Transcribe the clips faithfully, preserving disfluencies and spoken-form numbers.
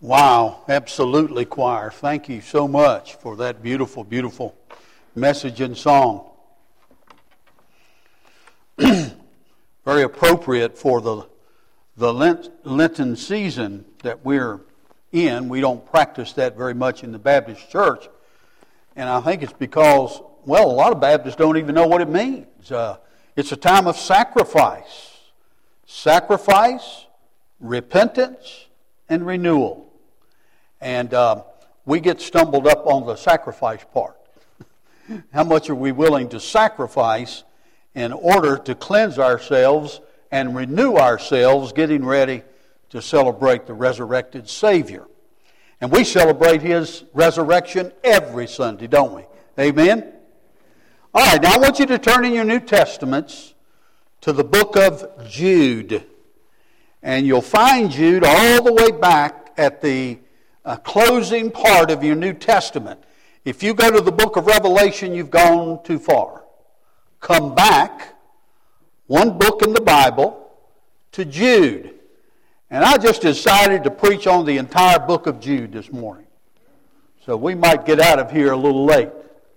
Wow, absolutely, choir. Thank you so much for that beautiful, beautiful message and song. Very appropriate for the the Lent, Lenten season that we're in. We don't practice that very much in the Baptist church. And I think it's because, well, a lot of Baptists don't even know what it means. Uh, it's a time of sacrifice. Sacrifice, repentance, and renewal. And uh, we get stumbled up on the sacrifice part. How much are we willing to sacrifice in order to cleanse ourselves and renew ourselves, getting ready to celebrate the resurrected Savior? And we celebrate His resurrection every Sunday, don't we? Amen? All right, now I want you to turn in your New Testaments to the book of Jude. And you'll find Jude all the way back at the uh, closing part of your New Testament. If you go to the book of Revelation, you've gone too far. Come back, one book in the Bible, to Jude. And I just decided to preach on the entire book of Jude this morning. So we might get out of here a little late.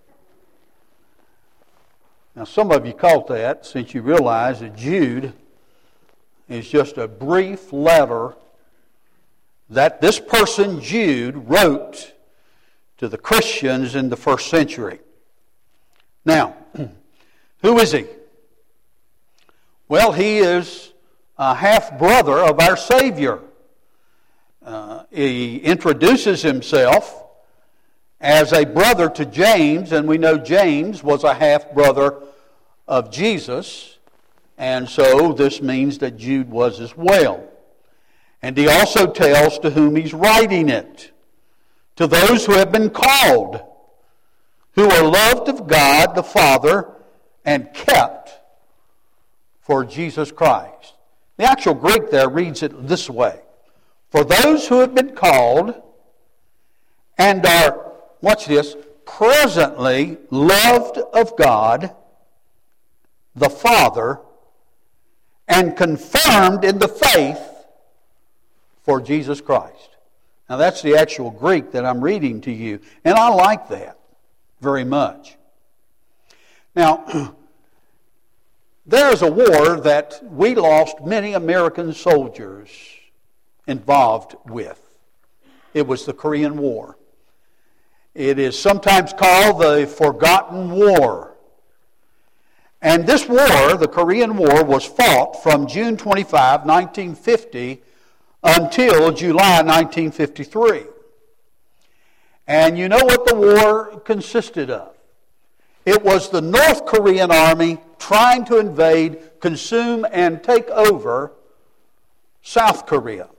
Now some of you caught that since you realize that Jude is just a brief letter that this person, Jude, wrote to the Christians in the first century. Now, who is he? Well, he is a half-brother of our Savior. Uh, he introduces himself as a brother to James, and we know James was a half-brother of Jesus, and so this means that Jude was as well. And he also tells to whom he's writing it. To those who have been called, who are loved of God the Father and kept for Jesus Christ. The actual Greek there reads it this way. For those who have been called and are, watch this, presently loved of God the Father and confirmed in the faith for Jesus Christ. Now that's the actual Greek that I'm reading to you. And I like that very much. Now, there's a war that we lost many American soldiers involved with. It was the Korean War. It is sometimes called the Forgotten War. And this war, the Korean War, was fought from June twenty-fifth, nineteen fifty until July nineteen fifty-three. And you know what the war consisted of? It was the North Korean army trying to invade, consume, and take over South Korea.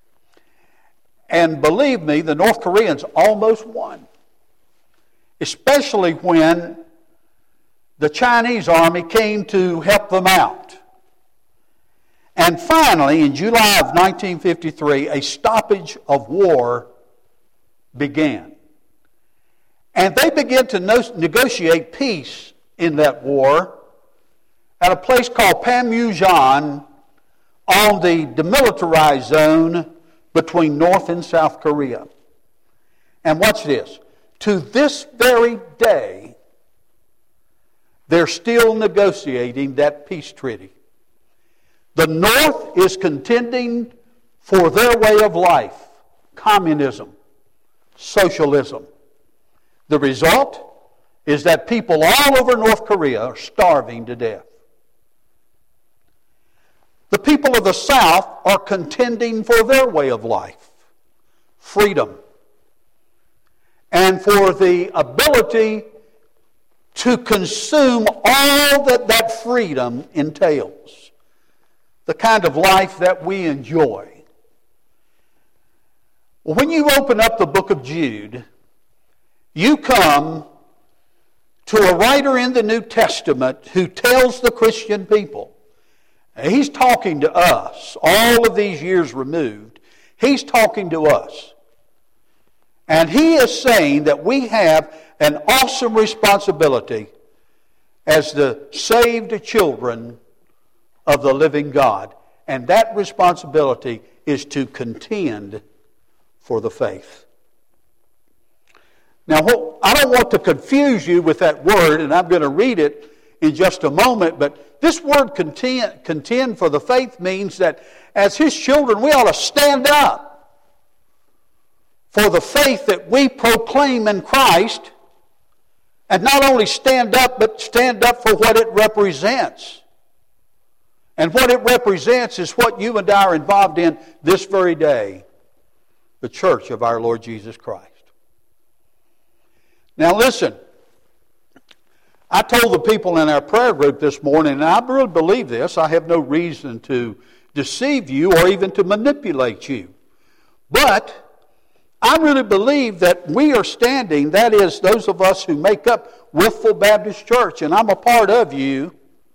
And believe me, the North Koreans almost won. Especially when the Chinese army came to help them out. And finally, in July of nineteen fifty-three, a stoppage of war began. And they began to no- negotiate peace in that war at a place called Panmunjom on the demilitarized zone between North and South Korea. And watch this. To this very day, they're still negotiating that peace treaty. The North is contending for their way of life, communism, socialism. The result is that people all over North Korea are starving to death. The people of the South are contending for their way of life, freedom, and for the ability to consume all that that freedom entails. The kind of life that we enjoy. When you open up the book of Jude, you come to a writer in the New Testament who tells the Christian people, and he's talking to us, all of these years removed, he's talking to us. And he is saying that we have an awesome responsibility as the saved children of the living God. And that responsibility is to contend for the faith. Now, I don't want to confuse you with that word, and I'm going to read it in just a moment, but this word contend, contend for the faith means that as His children, we ought to stand up for the faith that we proclaim in Christ, and not only stand up, but stand up for what it represents. And what it represents is what you and I are involved in this very day, the church of our Lord Jesus Christ. Now listen, I told the people in our prayer group this morning, and I really believe this, I have no reason to deceive you or even to manipulate you. But I really believe that we are standing, that is, those of us who make up Wytheville Baptist Church, and I'm a part of you,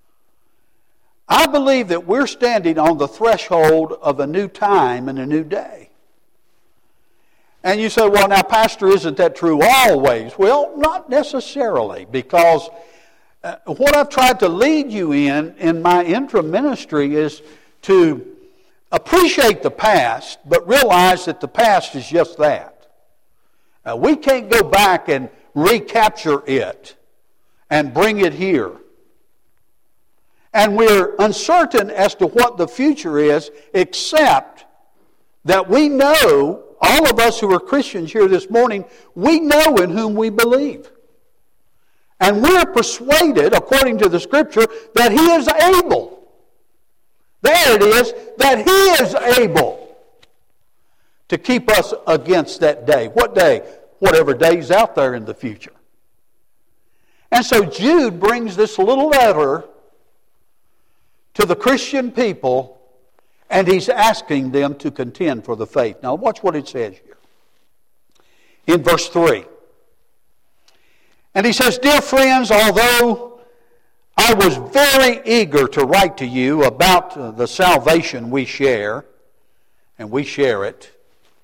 I believe that we're standing on the threshold of a new time and a new day. And you say, well, now, Pastor, isn't that true always? Well, not necessarily, because uh, what I've tried to lead you in, in my interim ministry, is to appreciate the past, but realize that the past is just that. Uh, we can't go back and recapture it and bring it here. And we're uncertain as to what the future is, except that we know, all of us who are Christians here this morning, we know in whom we believe. And we're persuaded, according to the Scripture, that He is able. There it is, that He is able to keep us against that day. What day? Whatever day's out there in the future. And so Jude brings this little letter to the Christian people, and he's asking them to contend for the faith. Now watch what it says here. In verse three. And he says, "Dear friends, although I was very eager to write to you about the salvation we share, and we share it,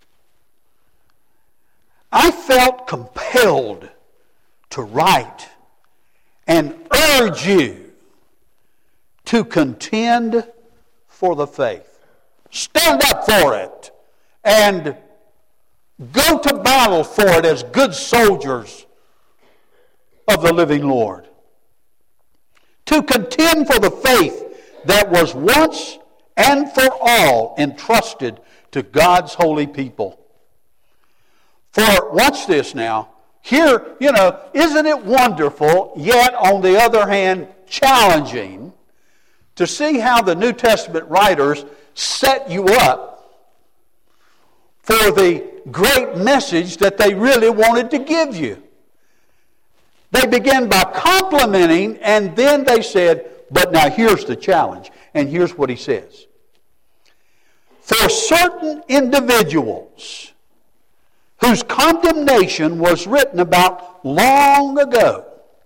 I felt compelled to write and urge you to contend for the faith." Stand up for it and go to battle for it as good soldiers of the living Lord. To contend for the faith that was once and for all entrusted to God's holy people. For, watch this now, here, you know, isn't it wonderful, yet on the other hand challenging, to see how the New Testament writers set you up for the great message that they really wanted to give you. They began by complimenting, and then they said, but now here's the challenge. And here's what he says. For certain individuals whose condemnation was written about long ago,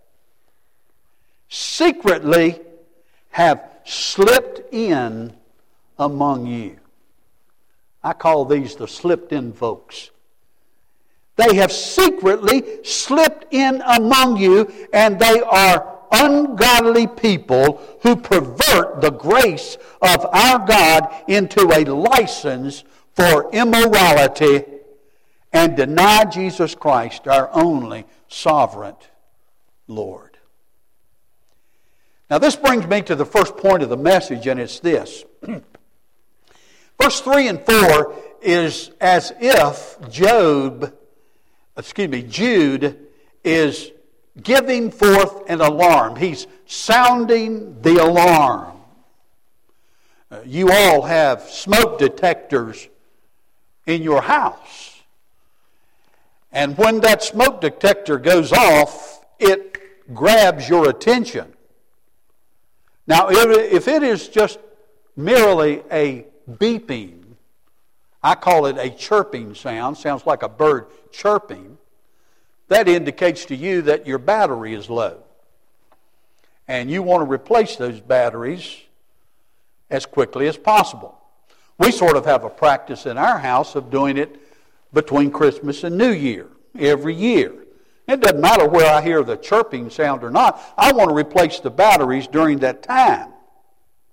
secretly have slipped in among you. I call these the slipped in folks. They have secretly slipped in among you, and they are ungodly people who pervert the grace of our God into a license for immorality and deny Jesus Christ, our only sovereign Lord. Now this brings me to the first point of the message, and it's this. Verse three and four is as if Job, excuse me, Jude is giving forth an alarm. He's sounding the alarm. Uh, you all have smoke detectors in your house. And when that smoke detector goes off, it grabs your attention. Now, if it is just merely a beeping, I call it a chirping sound, sounds like a bird chirping, that indicates to you that your battery is low. And you want to replace those batteries as quickly as possible. We sort of have a practice in our house of doing it between Christmas and New Year, every year. It doesn't matter where I hear the chirping sound or not. I want to replace the batteries during that time.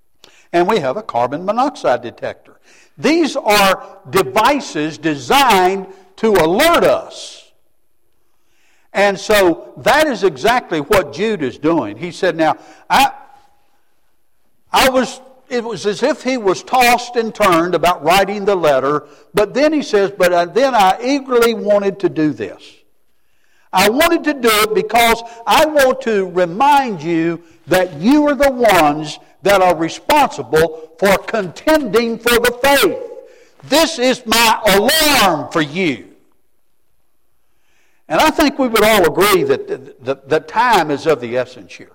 And we have a carbon monoxide detector. These are devices designed to alert us. And so that is exactly what Jude is doing. He said, now, I, I was, it was as if he was tossed and turned about writing the letter, but then he says, but I, then I eagerly wanted to do this. I wanted to do it because I want to remind you that you are the ones that are responsible for contending for the faith. This is my alarm for you. And I think we would all agree that the, the, the time is of the essence here.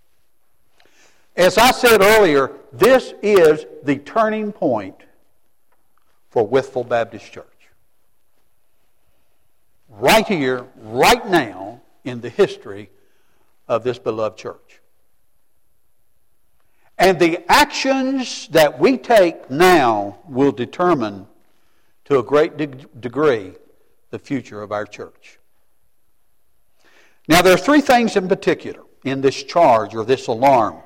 As I said earlier, this is the turning point for Wytheville Baptist Church. Right here, right now, in the history of this beloved church. And the actions that we take now will determine, to a great de- degree, the future of our church. Now, there are three things in particular in this charge or this alarm.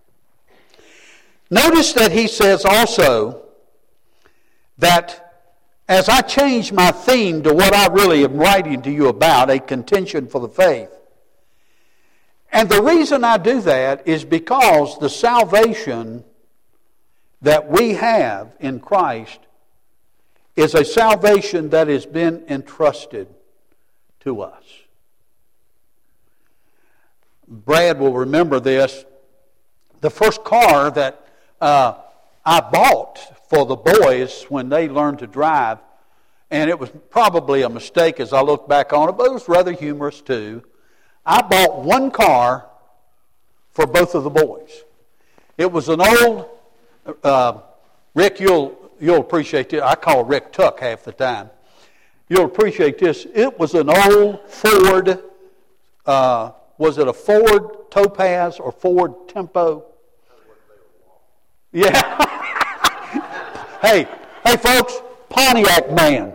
Notice that he says also that as I change my theme to what I really am writing to you about, a contention for the faith. And the reason I do that is because the salvation that we have in Christ is a salvation that has been entrusted to us. Brad will remember this. The first car that uh, I bought for the boys when they learned to drive, and it was probably a mistake as I look back on it, but it was rather humorous too. I bought one car for both of the boys. It was an old, uh, Rick, you'll you'll appreciate it. I call Rick Tuck half the time. You'll appreciate this. It was an old Ford, uh, was it a Ford Topaz or Ford Tempo? Yeah. hey, hey folks, Pontiac man.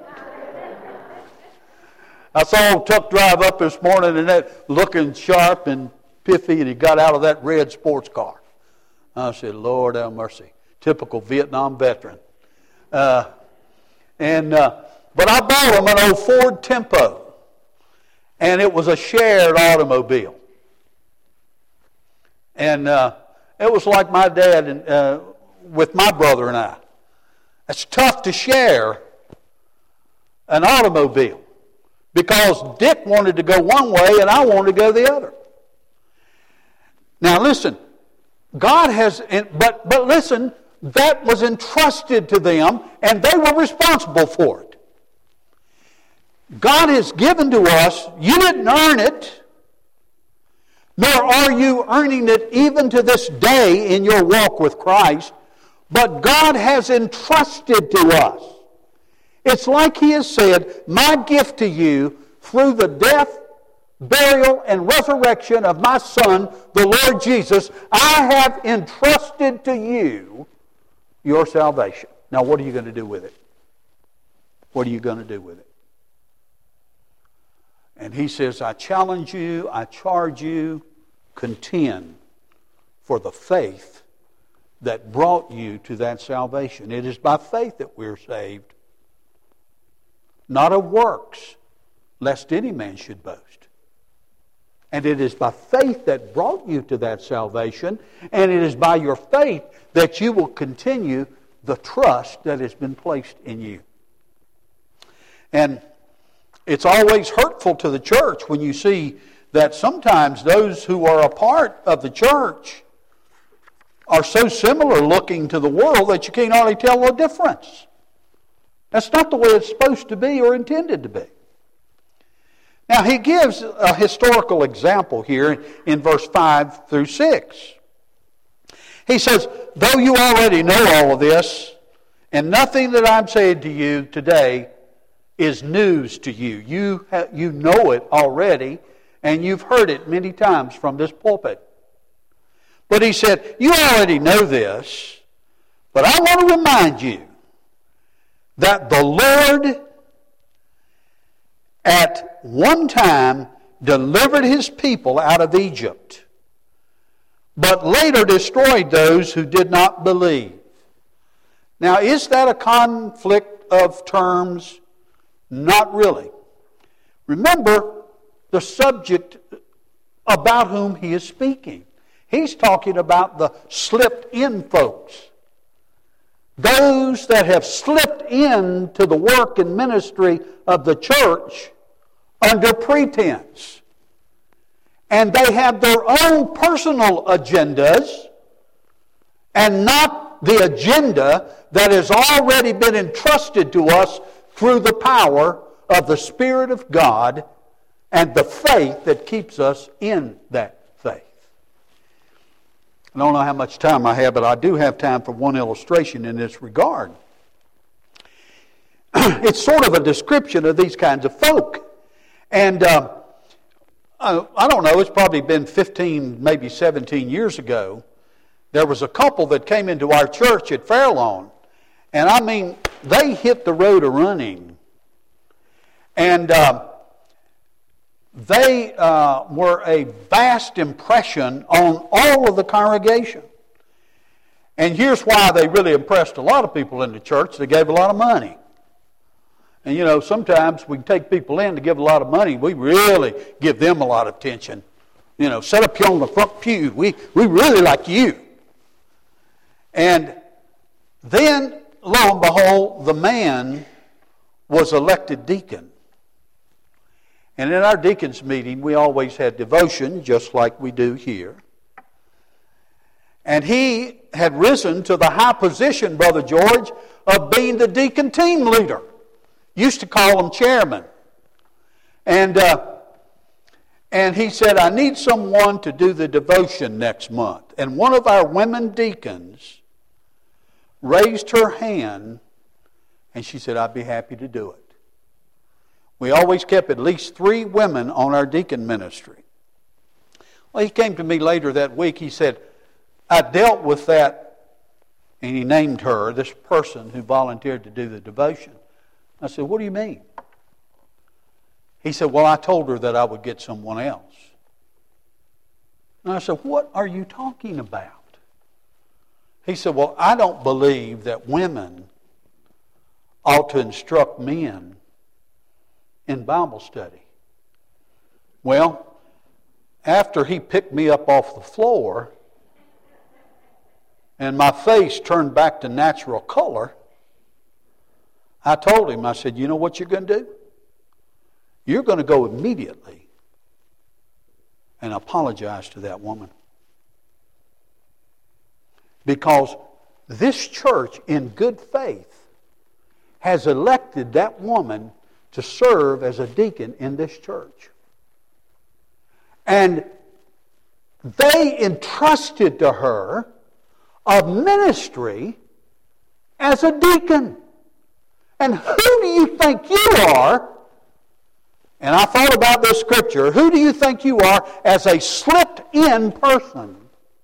I saw Tuck drive up this morning and that looking sharp and piffy, and he got out of that red sports car. I said, Lord have mercy. Typical Vietnam veteran. Uh, and uh, But I bought him an old Ford Tempo, and it was a shared automobile. And uh, it was like my dad and uh, with my brother and I. It's tough to share an automobile, because Dick wanted to go one way and I wanted to go the other. Now listen, God has, but, but listen, that was entrusted to them and they were responsible for it. God has given to us, you didn't earn it, nor are you earning it even to this day in your walk with Christ, but God has entrusted to us. It's like He has said, my gift to you through the death, burial, and resurrection of my Son, the Lord Jesus, I have entrusted to you your salvation. Now, what are you going to do with it? What are you going to do with it? And He says, I challenge you, I charge you, contend for the faith that brought you to that salvation. It is by faith that we're saved, not of works, lest any man should boast. And it is by faith that brought you to that salvation, and it is by your faith that you will continue the trust that has been placed in you. And it's always hurtful to the church when you see that sometimes those who are a part of the church are so similar looking to the world that you can't hardly tell the difference. That's not the way it's supposed to be or intended to be. Now, he gives a historical example here in verse five through six. He says, though you already know all of this, and nothing that I'm saying to you today is news to you. You, ha- you know it already, and you've heard it many times from this pulpit. But he said, you already know this, but I want to remind you that the Lord at one time delivered His people out of Egypt but later destroyed those who did not believe. Now, is that a conflict of terms? Not really. Remember the subject about whom he is speaking. He's talking about the slipped in folks. Those that have slipped into the work and ministry of the church under pretense. And they have their own personal agendas and not the agenda that has already been entrusted to us through the power of the Spirit of God and the faith that keeps us in that faith. I don't know how much time I have, but I do have time for one illustration in this regard. It's sort of a description of these kinds of folk. And uh, I don't know, it's probably been fifteen, maybe seventeen years ago. There was a couple that came into our church at Fairlawn. And I mean, they hit the road a running. And uh, they uh, were a vast impression on all of the congregation. And here's why they really impressed a lot of people in the church. They gave a lot of money. And you know, sometimes we take people in to give a lot of money. We really give them a lot of attention. You know, set up here on the front pew. We, we really like you. And then, lo and behold, the man was elected deacon. And in our deacons meeting, we always had devotion, just like we do here. And he had risen to the high position, Brother George, of being the deacon team leader. Used to call him chairman. And, uh, and he said, I need someone to do the devotion next month. And one of our women deacons raised her hand, and she said, I'd be happy to do it. We always kept at least three women on our deacon ministry. Well, he came to me later that week. He said, I dealt with that, and he named her, this person who volunteered to do the devotion. I said, what do you mean? He said, well, I told her that I would get someone else. And I said, what are you talking about? He said, well, I don't believe that women ought to instruct men in Bible study. Well, after he picked me up off the floor and my face turned back to natural color, I told him, I said, you know what you're going to do? You're going to go immediately and apologize to that woman. Because this church, in good faith, has elected that woman to serve as a deacon in this church. And they entrusted to her a ministry as a deacon. And who do you think you are? And I thought about this scripture. Who do you think you are as a slipped-in person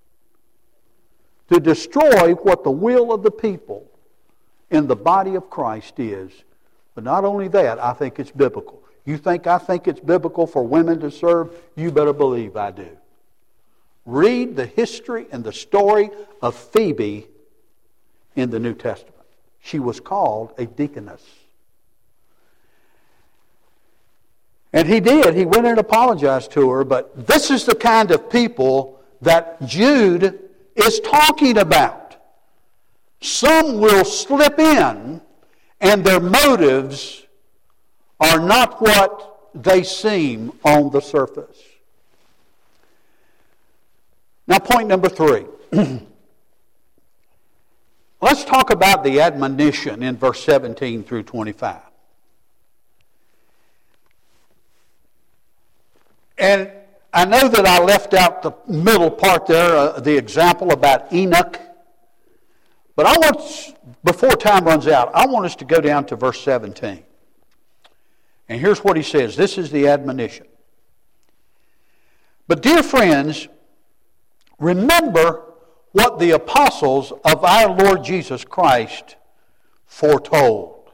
to destroy what the will of the people in the body of Christ is? But not only that, I think it's biblical. You think I think it's biblical for women to serve? You better believe I do. Read the history and the story of Phoebe in the New Testament. She was called a deaconess. And he did. He went and apologized to her. But this is the kind of people that Jude is talking about. Some will slip in, and their motives are not what they seem on the surface. Now, point number three. Let's talk about the admonition in verse seventeen through twenty-five. And I know that I left out the middle part there, uh, the example about Enoch. But I want, before time runs out, I want us to go down to verse seventeen. And here's what he says. This is the admonition. But dear friends, remember what the apostles of our Lord Jesus Christ foretold.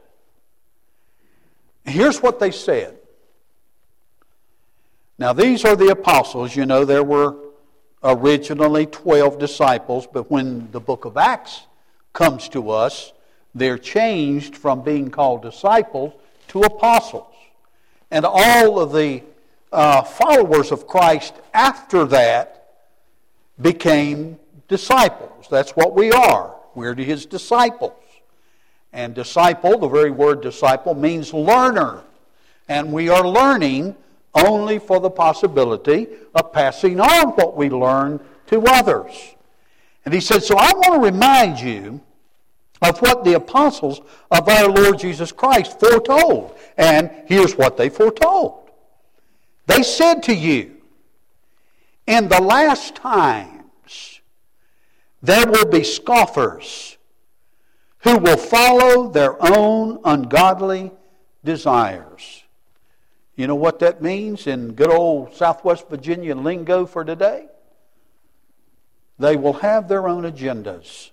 Here's what they said. Now these are the apostles. You know, there were originally twelve disciples, but when the book of Acts comes to us, they're changed from being called disciples to apostles. And all of the uh, followers of Christ after that became disciples. That's what we are. We're His disciples. And disciple, the very word disciple, means learner. And we are learning only for the possibility of passing on what we learn to others. And he said, so I want to remind you of what the apostles of our Lord Jesus Christ foretold. And here's what they foretold. They said to you, in the last times there will be scoffers who will follow their own ungodly desires. You know what that means in good old Southwest Virginia lingo for today? They will have their own agendas.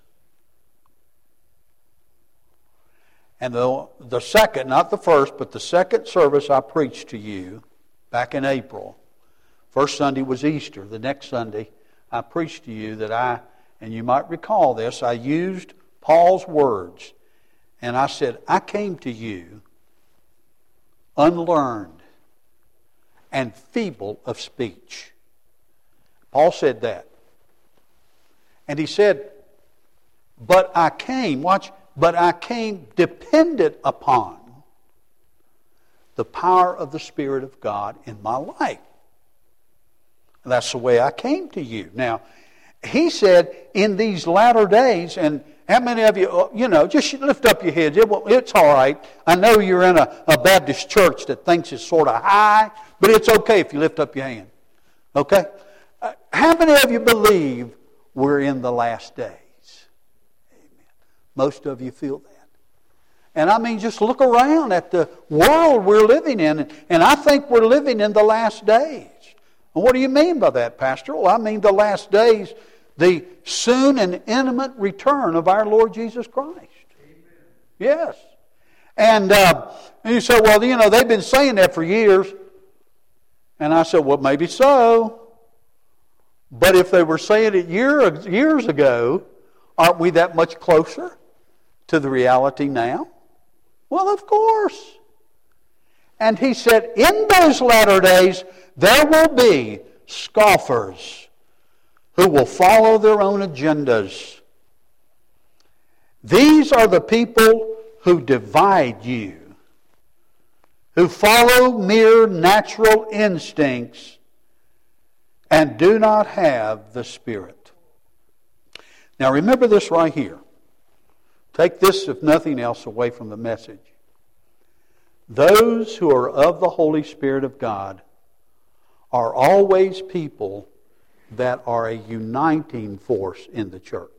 And the, the second, not the first, but the second service I preached to you back in April. First Sunday was Easter. The next Sunday I preached to you that I, and you might recall this, I used Paul's words. And I said, I came to you unlearned and feeble of speech. Paul said that. And he said, but I came, watch, but I came dependent upon the power of the Spirit of God in my life. And that's the way I came to you. Now, he said, in these latter days, and how many of you, you know, just lift up your heads. It, it's all right. I know you're in a, a Baptist church that thinks it's sort of high, but it's okay if you lift up your hand. Okay? Uh, how many of you believe we're in the last days? Amen. Most of you feel that. And I mean, just look around at the world we're living in, and, and I think we're living in the last days. And what do you mean by that, Pastor? Well, I mean the last days, the soon and imminent return of our Lord Jesus Christ. Amen. Yes. And, uh, and you say, well, you know, they've been saying that for years. And I said, well, maybe so. But if they were saying it year, years ago, aren't we that much closer to the reality now? Well, of course. And he said, in those latter days, there will be scoffers who will follow their own agendas. These are the people who divide you, who follow mere natural instincts and do not have the Spirit. Now remember this right here. Take this, if nothing else, away from the message. Those who are of the Holy Spirit of God are always people that are a uniting force in the church.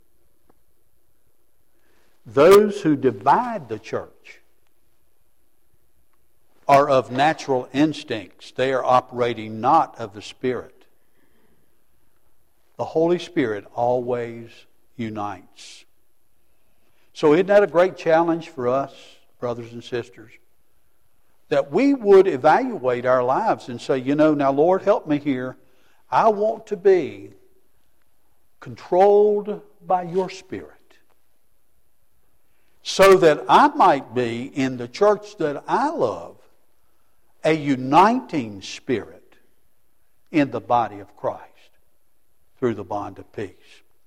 Those who divide the church are of natural instincts. They are operating not of the Spirit. The Holy Spirit always unites. So isn't that a great challenge for us, brothers and sisters? That we would evaluate our lives and say, you know, now Lord, help me here. I want to be controlled by your Spirit so that I might be in the church that I love a uniting spirit in the body of Christ through the bond of peace.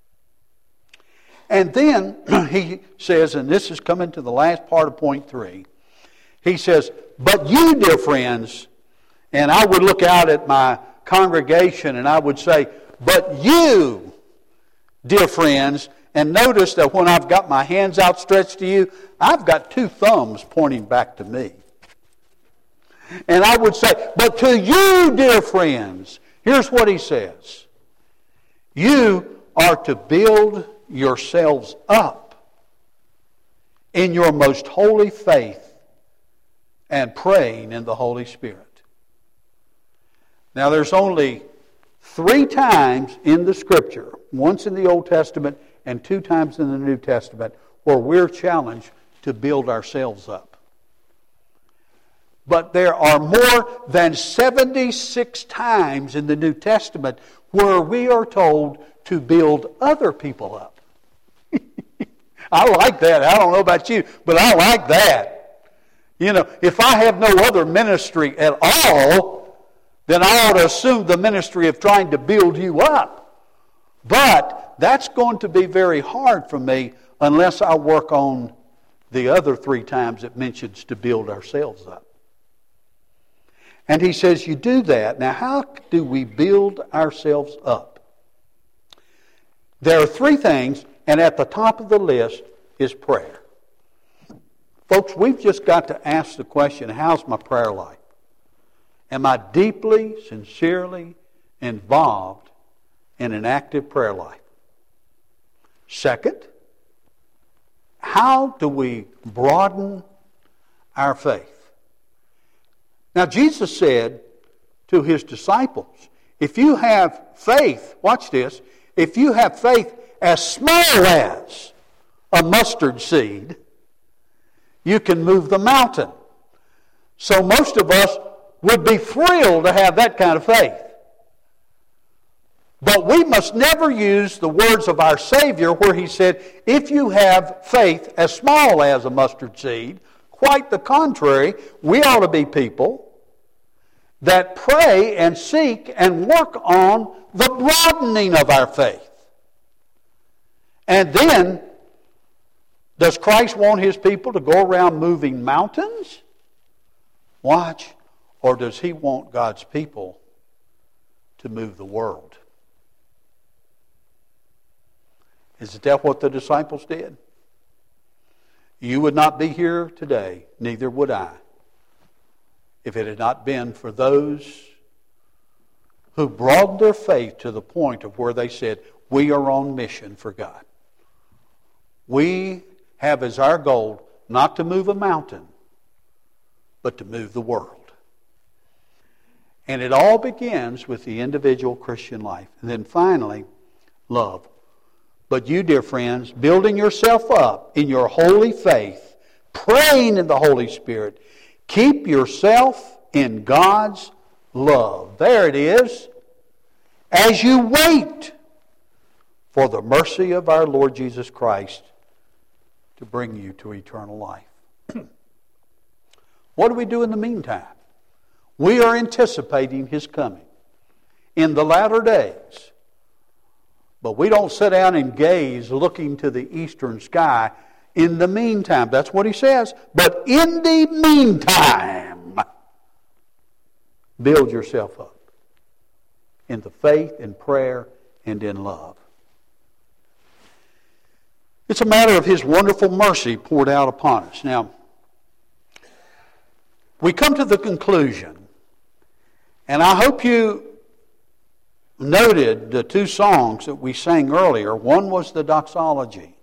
And then he says, and this is coming to the last part of point three, he says, but you, dear friends, and I would look out at my congregation and I would say, but you, dear friends, and notice that when I've got my hands outstretched to you, I've got two thumbs pointing back to me. And I would say, but to you, dear friends, here's what he says. You are to build yourselves up in your most holy faith and praying in the Holy Spirit. Now there's only three times in the Scripture, once in the Old Testament and two times in the New Testament, where we're challenged to build ourselves up. But there are more than seventy-six times in the New Testament where we are told to build other people up. I like that. I don't know about you, but I like that. You know, if I have no other ministry at all, then I ought to assume the ministry of trying to build you up. But that's going to be very hard for me unless I work on the other three times it mentions to build ourselves up. And he says, you do that. Now, how do we build ourselves up? There are three things, and at the top of the list is prayer. Folks, we've just got to ask the question, how's my prayer life? Am I deeply, sincerely involved in an active prayer life? Second, how do we broaden our faith? Now, Jesus said to his disciples, if you have faith, watch this, if you have faith as small as a mustard seed, you can move the mountain. So most of us would be thrilled to have that kind of faith. But we must never use the words of our Savior where he said, if you have faith as small as a mustard seed, quite the contrary, we ought to be people that pray and seek and work on the broadening of our faith. And then, does Christ want his people to go around moving mountains? Watch. Or does he want God's people to move the world? Is that what the disciples did? You would not be here today, neither would I, if it had not been for those who broadened their faith to the point of where they said, we are on mission for God. We have as our goal not to move a mountain, but to move the world. And it all begins with the individual Christian life. And then finally, love. But you, dear friends, building yourself up in your holy faith, praying in the Holy Spirit, keep yourself in God's love. There it is. As you wait for the mercy of our Lord Jesus Christ to bring you to eternal life. What do we do in the meantime? We are anticipating his coming in the latter days. But we don't sit down and gaze looking to the eastern sky in the meantime. That's what he says. But in the meantime, build yourself up in the faith, in prayer, and in love. It's a matter of his wonderful mercy poured out upon us. Now, we come to the conclusion, and I hope you noted the two songs that we sang earlier. One was the doxology.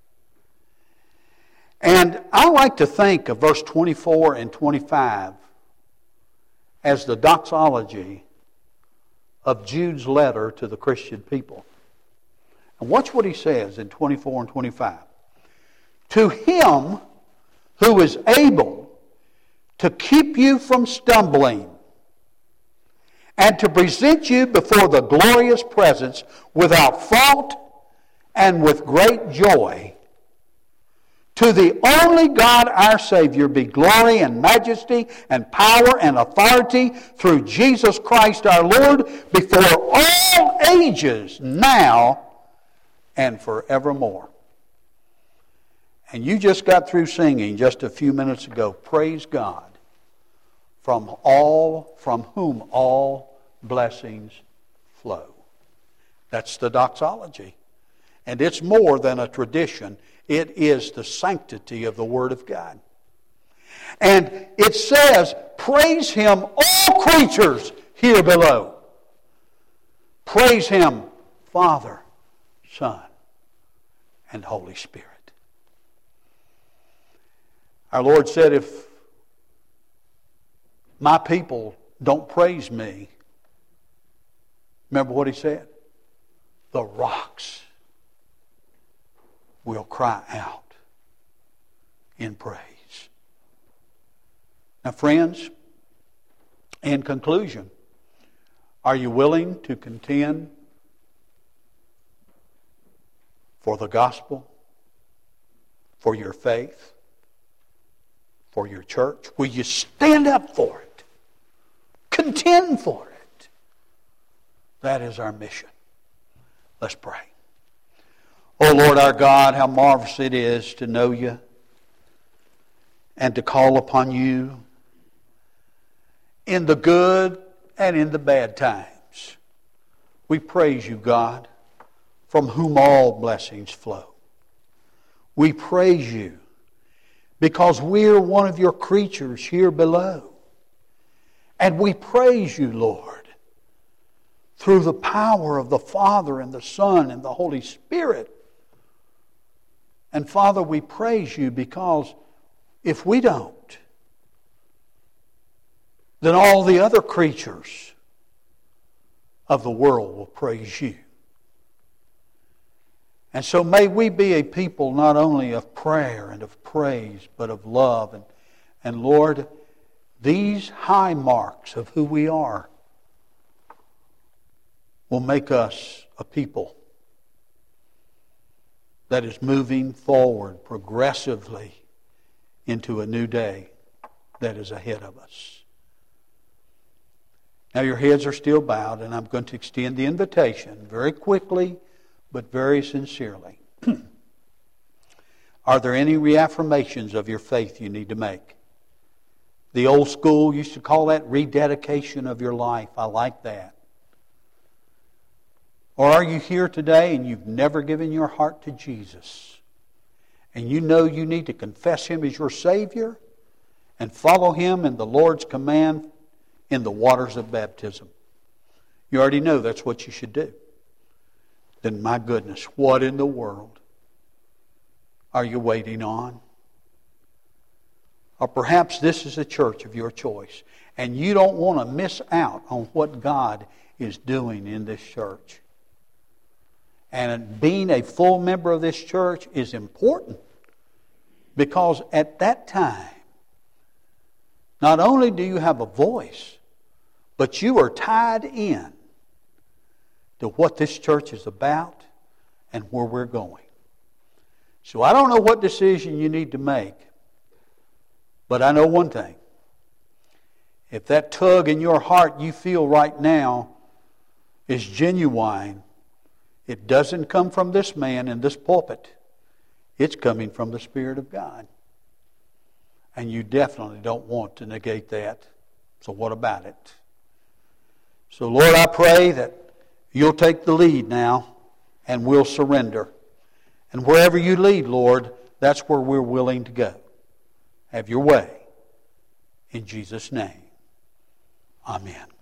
And I like to think of verse twenty-four and twenty-five as the doxology of Jude's letter to the Christian people. And watch what he says in twenty-four and twenty-five. To him who is able to keep you from stumbling and to present you before the glorious presence without fault and with great joy. To the only God our Savior be glory and majesty and power and authority through Jesus Christ our Lord before all ages, now and forevermore. And you just got through singing just a few minutes ago, praise God, from all, from whom all blessings flow. That's the doxology. And it's more than a tradition. It is the sanctity of the Word of God. And it says, praise Him, all creatures here below. Praise Him, Father, Son, and Holy Spirit. Our Lord said, if my people don't praise me, remember what He said? The rocks will cry out in praise. Now, friends, in conclusion, are you willing to contend for the gospel, for your faith, for your church? Will you stand up for it? Contend for it. That is our mission. Let's pray. Oh Lord our God, how marvelous it is to know you and to call upon you in the good and in the bad times. We praise you, God, from whom all blessings flow. We praise you because we're one of your creatures here below. And we praise you, Lord, through the power of the Father and the Son and the Holy Spirit. And Father, we praise you because if we don't, then all the other creatures of the world will praise you. And so may we be a people not only of prayer and of praise, but of love. And, and Lord, these high marks of who we are will make us a people that is moving forward progressively into a new day that is ahead of us. Now your heads are still bowed, and I'm going to extend the invitation very quickly but very sincerely. Are there any reaffirmations of your faith you need to make? The old school used to call that rededication of your life. I like that. Or are you here today and you've never given your heart to Jesus? And you know you need to confess Him as your Savior and follow Him in the Lord's command in the waters of baptism. You already know that's what you should do. Then my goodness, what in the world are you waiting on? Or perhaps this is a church of your choice, and you don't want to miss out on what God is doing in this church. And being a full member of this church is important, because at that time, not only do you have a voice, but you are tied in to what this church is about and where we're going. So I don't know what decision you need to make, but I know one thing. If that tug in your heart you feel right now is genuine, it doesn't come from this man in this pulpit. It's coming from the Spirit of God. And you definitely don't want to negate that. So what about it? So Lord, I pray that you'll take the lead now and we'll surrender. And wherever you lead, Lord, that's where we're willing to go. Have your way. In Jesus' name. Amen.